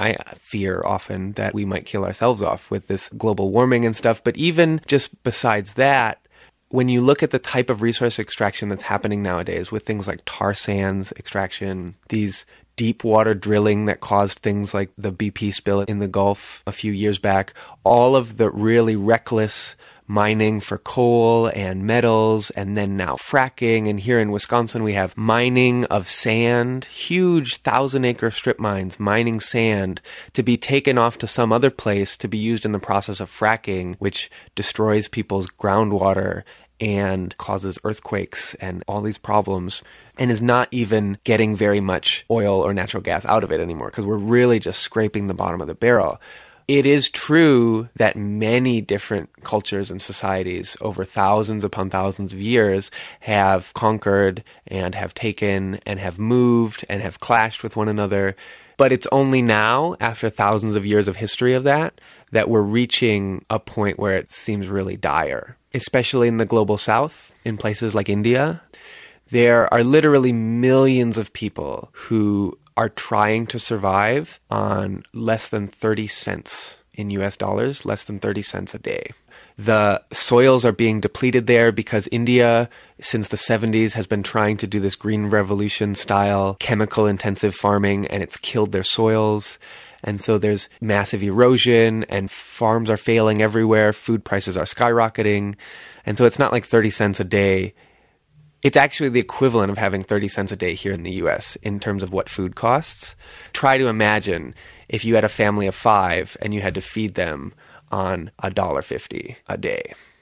I fear often that we might kill ourselves off with this global warming and stuff. But even just besides that, when you look at the type of resource extraction that's happening nowadays with things like tar sands extraction, these deep water drilling that caused things like the BP spill in the Gulf a few years back, all of the really reckless mining for coal and metals, and then now fracking. And here in Wisconsin, we have mining of sand, huge 1,000-acre strip mines mining sand to be taken off to some other place to be used in the process of fracking, which destroys people's groundwater and causes earthquakes and all these problems, and is not even getting very much oil or natural gas out of it anymore because we're really just scraping the bottom of the barrel. It is true that many different cultures and societies over thousands upon thousands of years have conquered and have taken and have moved and have clashed with one another. But it's only now, after thousands of years of history of that, that we're reaching a point where it seems really dire, especially in the global south, in places like India. There are literally millions of people who are trying to survive on less than 30 cents in US dollars, less than 30 cents a day. The soils are being depleted there because India, since the 70s, has been trying to do this green revolution style chemical-intensive farming, and it's killed their soils. And so there's massive erosion, and farms are failing everywhere. Food prices are skyrocketing. And so it's not like 30 cents a day. It's actually the equivalent of having 30 cents a day here in the US in terms of what food costs. Try to imagine if you had a family of 5 and you had to feed them on $1.50 a day.